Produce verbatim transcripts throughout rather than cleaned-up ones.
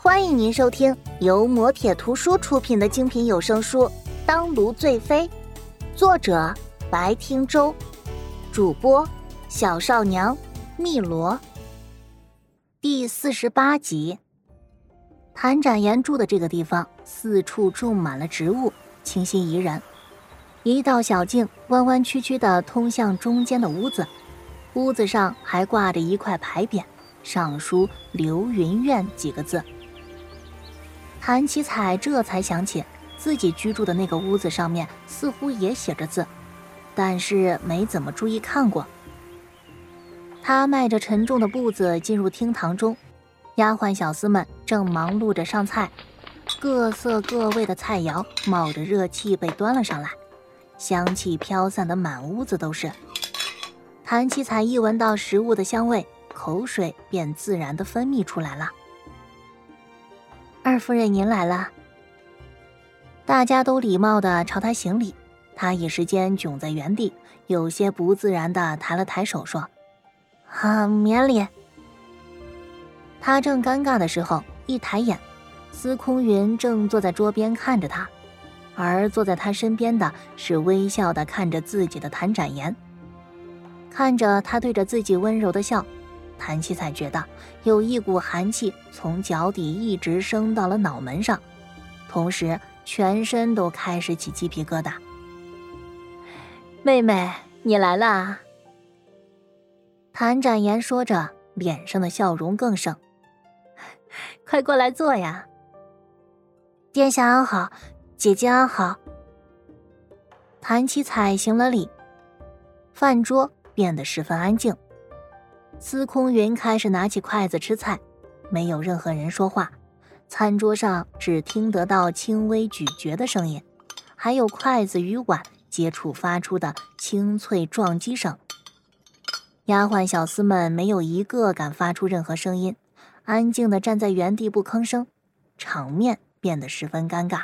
欢迎您收听由磨铁图书出品的精品有声书《当炉醉飞》，作者白听舟，主播小少娘蜜罗。第四十八集。谭展言住的这个地方四处种满了植物，清新宜人。一道小径弯弯曲曲地通向中间的屋子，屋子上还挂着一块牌匾，上书流云院几个字。谭七彩这才想起自己居住的那个屋子上面似乎也写着字，但是没怎么注意看过。他迈着沉重的步子进入厅堂中，丫鬟小厮们正忙碌着上菜，各色各味的菜肴冒着热气被端了上来，香气飘散的满屋子都是。谭七彩一闻到食物的香味，口水便自然地分泌出来了。二夫人您来了。大家都礼貌地朝她行礼，她一时间窘在原地，有些不自然地抬了抬手说：啊，免礼。她正尴尬的时候，一抬眼，司空云正坐在桌边看着她，而坐在她身边的是微笑地看着自己的谭展言。看着他对着自己温柔的笑，谭七彩觉得有一股寒气从脚底一直升到了脑门上，同时全身都开始起鸡皮疙瘩。妹妹，你来啦。谭展言说着，脸上的笑容更盛。快过来坐呀。殿下安好，姐姐安好。谭七彩行了礼，饭桌变得十分安静。司空云开始拿起筷子吃菜，没有任何人说话，餐桌上只听得到轻微咀嚼的声音，还有筷子与碗接触发出的清脆撞击声。丫鬟小厮们没有一个敢发出任何声音，安静地站在原地不吭声，场面变得十分尴尬。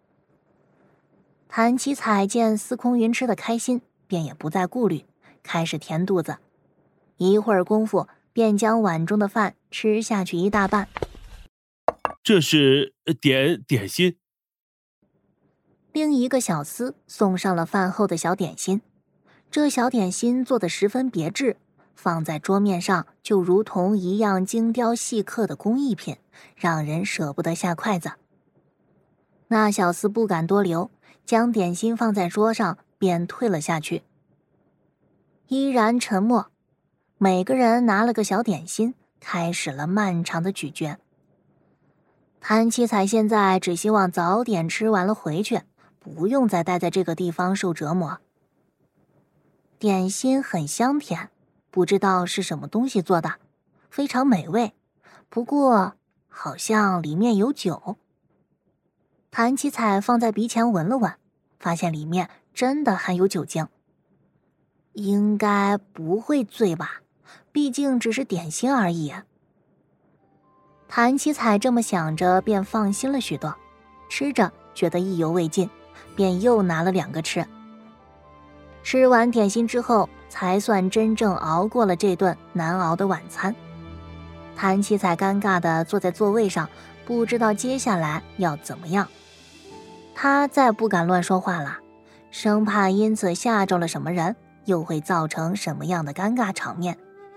谭七彩见司空云吃得开心，便也不再顾虑，开始填肚子。一会儿功夫，便将碗中的饭吃下去一大半。 这是点点心。 另一个小厮送上了饭后的小点心，这小点心做得十分别致，放在桌面上就如同一样精雕细刻的工艺品，让人舍不得下筷子。那小厮不敢多留，将点心放在桌上便退了下去。依然沉默，每个人拿了个小点心，开始了漫长的咀嚼。谭七彩现在只希望早点吃完了回去，不用再待在这个地方受折磨。点心很香甜，不知道是什么东西做的，非常美味，不过好像里面有酒。谭七彩放在鼻前闻了闻，发现里面真的含有酒精。应该不会醉吧，毕竟只是点心而已。谭七彩这么想着，便放心了许多，吃着觉得意犹未尽，便又拿了两个吃。吃完点心之后，才算真正熬过了这顿难熬的晚餐。谭七彩尴尬地坐在座位上，不知道接下来要怎么样。他再不敢乱说话了，生怕因此吓着了什么人，又会造成什么样的尴尬场面。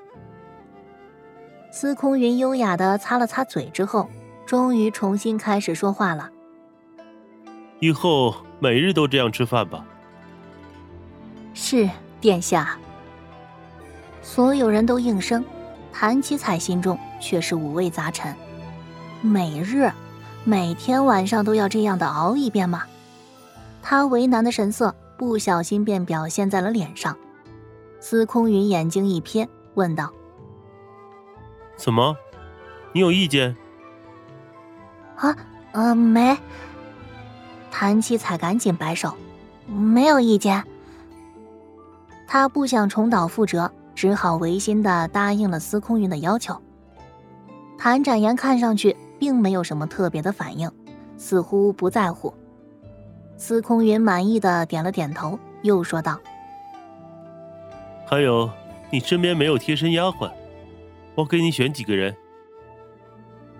司空云优雅地擦了擦嘴之后，终于重新开始说话了。 以后每日都这样吃饭吧。 是，殿下。所有人都应声，谭七彩心中却是五味杂陈。每日，每天晚上都要这样的熬一遍吗？他为难的神色不小心便表现在了脸上。司空云眼睛一瞥，问道： 怎么？你有意见？ 啊，呃，没。谭七彩赶紧摆手，没有意见。他不想重蹈覆辙，只好违心地答应了司空云的要求。谭展言看上去并没有什么特别的反应，似乎不在乎。司空云满意的点了点头，又说道： 还有，你身边没有贴身丫鬟，我给你选几个人。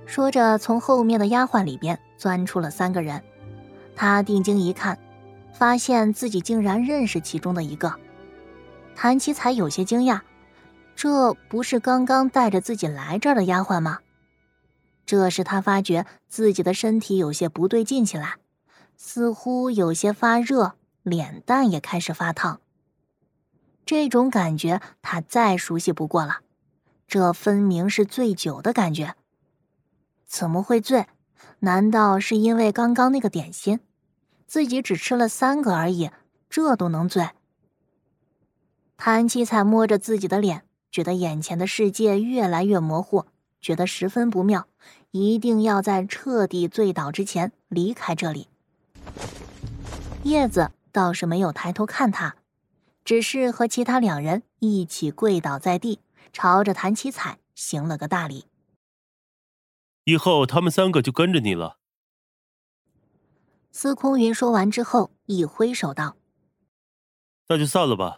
说着，从后面的丫鬟里边钻出了三个人。他定睛一看，发现自己竟然认识其中的一个。谭七才有些惊讶，这不是刚刚带着自己来这儿的丫鬟吗？这时他发觉自己的身体有些不对劲起来，似乎有些发热，脸蛋也开始发烫。这种感觉他再熟悉不过了，这分明是醉酒的感觉。怎么会醉？难道是因为刚刚那个点心？自己只吃了三个而已，这都能醉？谭七彩摸着自己的脸，觉得眼前的世界越来越模糊，觉得十分不妙，一定要在彻底醉倒之前离开这里。叶子倒是没有抬头看他，只是和其他两人一起跪倒在地，朝着谭七彩行了个大礼。 以后他们三个就跟着你了。 司空云说完之后，一挥手道：“ 那就散了吧。”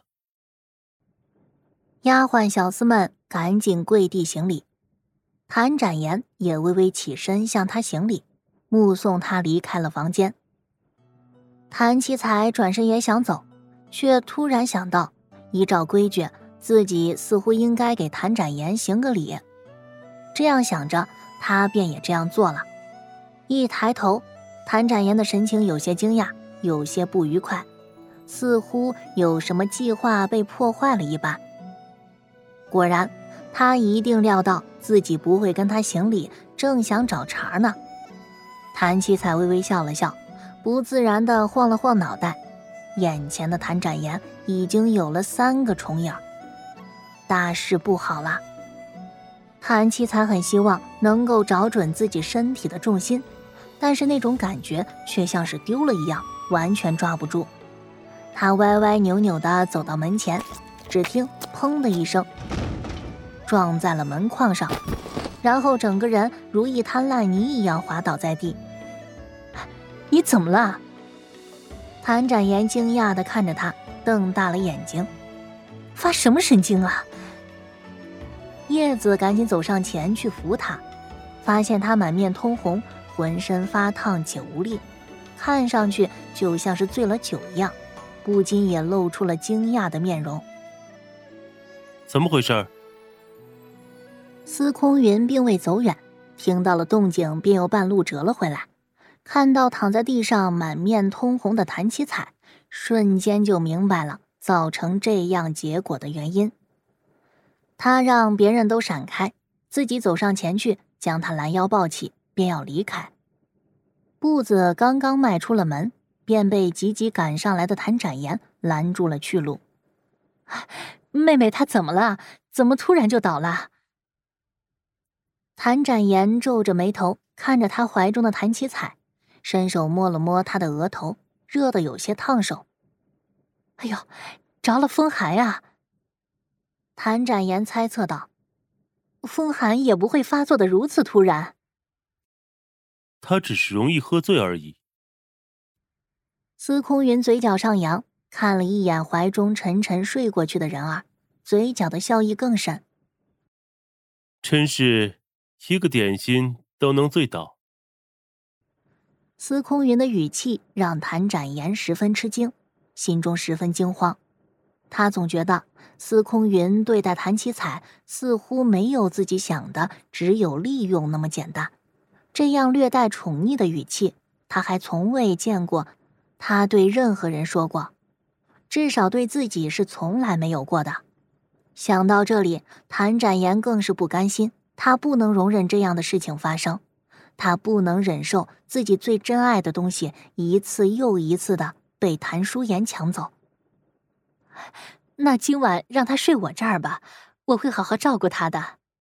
丫鬟小厮们赶紧跪地行礼，谭展颜也微微起身向他行礼，目送他离开了房间。谭七彩转身也想走，却突然想到，依照规矩，自己似乎应该给谭展颜行个礼。这样想着，他便也这样做了。一抬头，谭展颜的神情有些惊讶，有些不愉快，似乎有什么计划被破坏了一般。果然，他一定料到自己不会跟他行礼，正想找茬呢。谭七彩微微笑了笑，不自然地晃了晃脑袋，眼前的谭展颜已经有了三个重影，大事不好了。谭七彩很希望能够找准自己身体的重心，但是那种感觉却像是丢了一样，完全抓不住。他歪歪扭扭地走到门前，只听砰的一声，撞在了门框上，然后整个人如一滩烂泥一样滑倒在地。你怎么了？谭展颜惊讶地看着他，瞪大了眼睛，发什么神经啊？叶子赶紧走上前去扶他，发现他满面通红，浑身发烫且无力，看上去就像是醉了酒一样，不禁也露出了惊讶的面容。 怎么回事？ 司空云并未走远，听到了动静便又半路折了回来，看到躺在地上满面通红的谭七彩，瞬间就明白了造成这样结果的原因。他让别人都闪开，自己走上前去将他拦腰抱起，便要离开。步子刚刚迈出了门，便被急急赶上来的谭展颜拦住了去路。妹妹她怎么了？怎么突然就倒了？谭展颜皱着眉头看着他怀中的谭七彩，伸手摸了摸她的额头，热得有些烫手。哎呦，着了风寒呀！谭展颜猜测道，风寒也不会发作的如此突然。 他只是容易喝醉而已。 司空云嘴角上扬，看了一眼怀中沉沉睡过去的人儿，嘴角的笑意更深。 真是一个点心都能醉倒。 司空云的语气让谭展颜十分吃惊，心中十分惊慌。他总觉得司空云对待谭七彩似乎没有自己想的只有利用那么简单，这样略带宠溺的语气，他还从未见过他对任何人说过，至少对自己是从来没有过的。想到这里，谭展颜更是不甘心，他不能容忍这样的事情发生，他不能忍受自己最珍爱的东西一次又一次的被谭淑妍抢走。那今晚让他睡我这儿吧，我会好好照顾他的。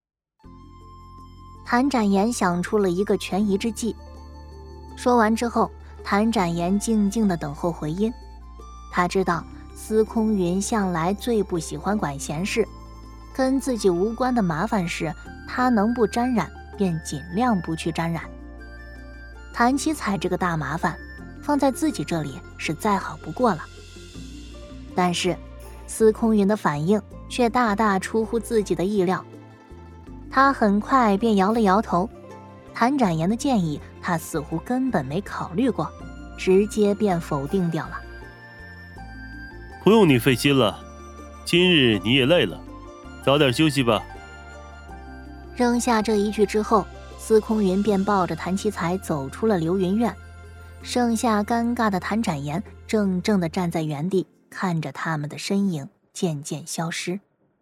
谭展颜想出了一个权宜之计。说完之后，谭展颜静静地等候回音。他知道司空云向来最不喜欢管闲事，跟自己无关的麻烦事，他能不沾染便尽量不去沾染。谭七彩这个大麻烦放在自己这里是再好不过了。但是司空云的反应却大大出乎自己的意料，他很快便摇了摇头， 谭展颜的建议，他似乎根本没考虑过，直接便否定掉了。 不用你费心了，今日你也累了，早点休息吧。 扔下这一句之后，司空云便抱着谭其才走出了流云院，剩下尴尬的谭展颜怔怔地站在原地，看着他们的身影渐渐消失。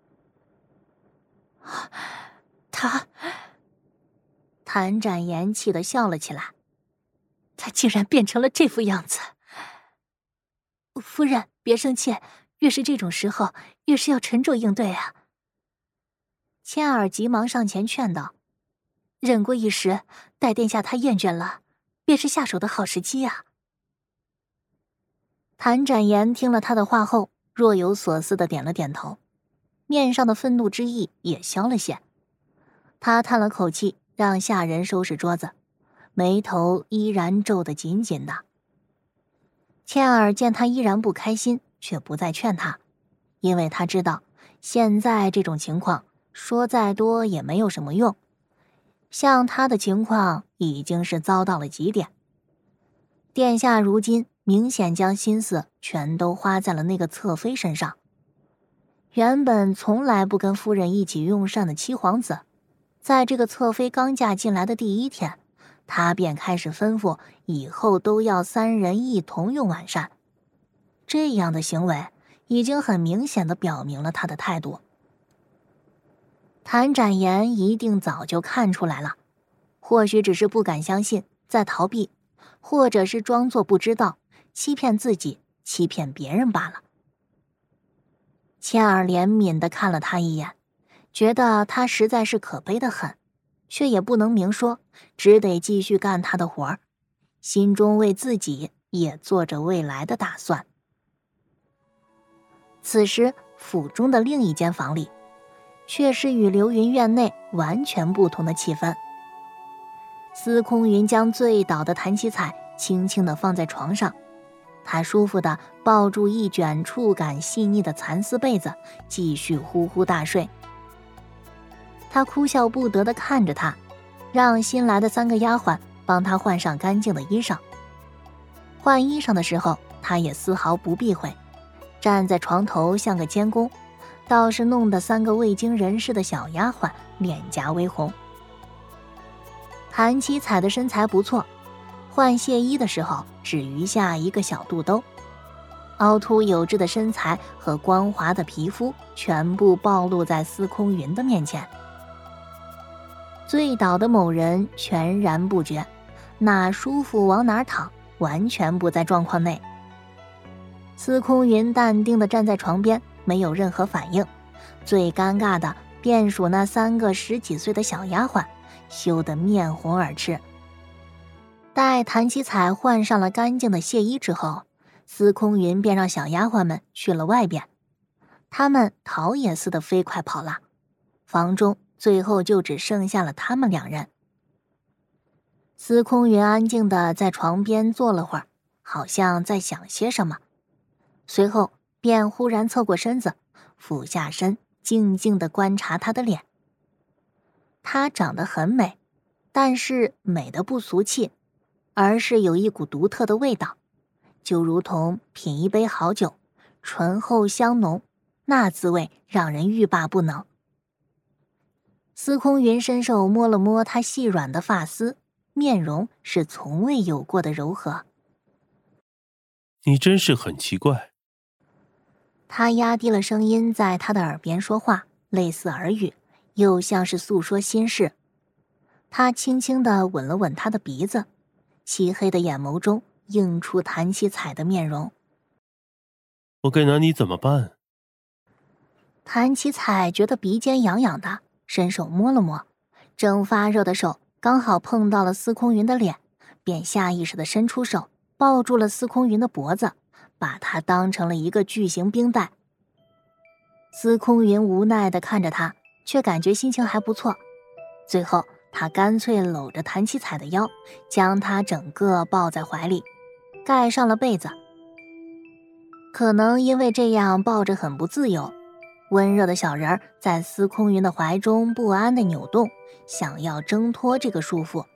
他谭展颜气得笑了起来，他竟然变成了这副样子。夫人别生气，越是这种时候越是要沉着应对啊。千儿急忙上前劝道，忍过一时，待殿下他厌倦了，便是下手的好时机啊。谭展颜听了他的话后，若有所思地点了点头，面上的愤怒之意也消了些。他叹了口气，让下人收拾桌子，眉头依然皱得紧紧的。倩儿见他依然不开心，却不再劝他，因为他知道现在这种情况说再多也没有什么用，像他的情况已经是糟到了极点。殿下如今明显将心思全都花在了那个侧妃身上，原本从来不跟夫人一起用膳的七皇子，在这个侧妃刚嫁进来的第一天，他便开始吩咐以后都要三人一同用晚膳。这样的行为已经很明显地表明了他的态度。谭展颜一定早就看出来了，或许只是不敢相信，在逃避，或者是装作不知道，欺骗自己，欺骗别人罢了。倩儿怜悯地看了他一眼，觉得他实在是可悲得很，却也不能明说，只得继续干他的活儿，心中为自己也做着未来的打算。此时府中的另一间房里，却是与流云院内完全不同的气氛。司空云将醉倒的谭其彩轻轻地放在床上，他舒服地抱住一卷触感细腻的蚕丝被子，继续呼呼大睡。他哭笑不得地看着他，让新来的三个丫鬟帮他换上干净的衣裳。换衣裳的时候，他也丝毫不避讳，站在床头像个监工，倒是弄得三个未经人事的小丫鬟脸颊微红。谭七彩的身材不错，换亵衣的时候只余下一个小肚兜，凹凸有致的身材和光滑的皮肤全部暴露在司空云的面前。醉倒的某人全然不觉，哪舒服往哪躺，完全不在状况内。司空云淡定地站在床边，没有任何反应。最尴尬的便属那三个十几岁的小丫鬟，羞得面红耳赤。待谭七彩换上了干净的亵衣之后，司空云便让小丫鬟们去了外边，他们逃也似的飞快跑了。房中最后就只剩下了他们两人。司空云安静地在床边坐了会儿，好像在想些什么，随后便忽然侧过身子，俯下身，静静地观察她的脸。她长得很美，但是美得不俗气，而是有一股独特的味道，就如同品一杯好酒，醇厚香浓，那滋味让人欲罢不能。司空云伸手摸了摸她细软的发丝，面容是从未有过的柔和。 你真是很奇怪。 他压低了声音在他的耳边说话，类似耳语，又像是诉说心事。他轻轻地吻了吻他的鼻子，漆黑的眼眸中映出谭七彩的面容。 我该拿你怎么办？ 谭七彩觉得鼻尖痒痒的，伸手摸了摸，正发热的手刚好碰到了司空云的脸，便下意识地伸出手抱住了司空云的脖子，把他当成了一个巨型冰袋。司空云无奈地看着他，却感觉心情还不错。最后他干脆搂着谭七彩的腰，将她整个抱在怀里，盖上了被子。可能因为这样抱着很不自由，温热的小人儿在司空云的怀中不安地扭动，想要挣脱这个束缚，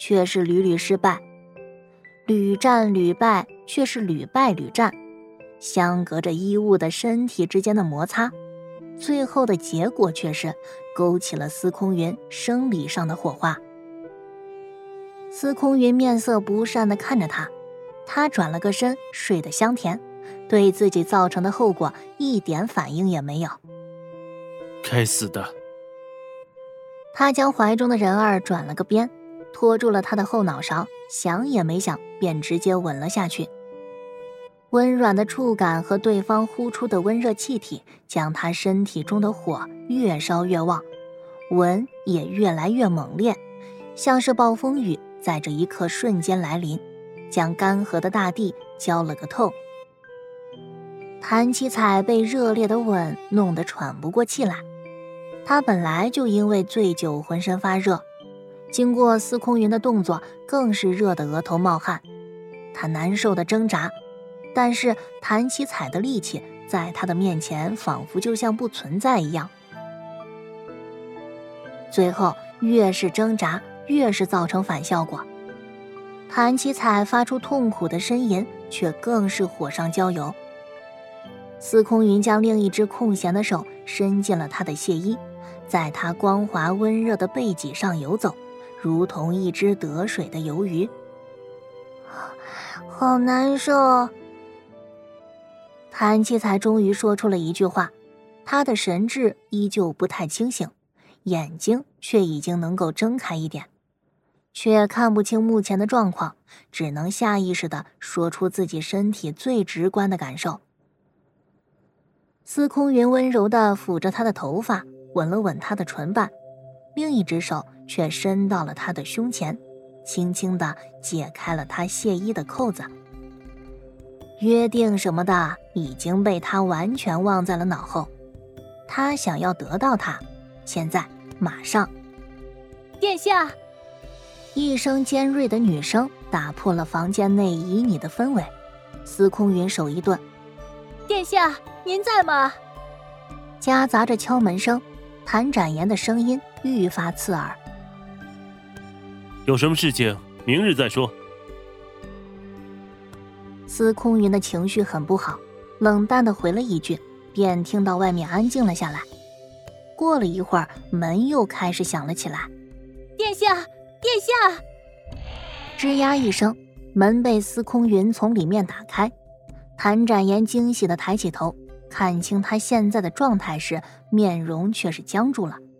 却是屡屡失败，屡战屡败，却是屡败屡战，相隔着衣物的身体之间的摩擦，最后的结果却是勾起了司空云生理上的火花。司空云面色不善地看着他，他转了个身，睡得香甜，对自己造成的后果一点反应也没有。 该死的！ 他将怀中的人儿转了个边，拖住了他的后脑勺，想也没想便直接吻了下去。温软的触感和对方呼出的温热气体，将他身体中的火越烧越旺，吻也越来越猛烈，像是暴风雨在这一刻瞬间来临，将干涸的大地浇了个透。谭七彩被热烈的吻弄得喘不过气来，他本来就因为醉酒浑身发热，经过司空云的动作更是热得额头冒汗。他难受的挣扎，但是谭七彩的力气在他的面前仿佛就像不存在一样。最后越是挣扎越是造成反效果，谭七彩发出痛苦的呻吟，却更是火上浇油。司空云将另一只空闲的手伸进了他的亵衣，在他光滑温热的背脊上游走，如同一只得水的游鱼。好难受。谭七彩终于说出了一句话，他的神志依旧不太清醒，眼睛却已经能够睁开一点，却看不清目前的状况，只能下意识地说出自己身体最直观的感受。司空云温柔地抚着他的头发，吻了吻他的唇瓣，另一只手却伸到了他的胸前，轻轻地解开了他亵衣的扣子。约定什么的已经被他完全忘在了脑后，他想要得到他，现在马上。 殿下！ 一声尖锐的女声打破了房间内旖旎的氛围。司空云手一顿， 殿下您在吗？ 夹杂着敲门声，谭展颜的声音愈发刺耳。 有什么事情明日再说。 司空云的情绪很不好，冷淡地回了一句，便听到外面安静了下来。过了一会儿，门又开始响了起来。 殿下，殿下！ 吱呀一声，门被司空云从里面打开。谭展颜惊喜地抬起头，看清他现在的状态时，面容却是僵住了。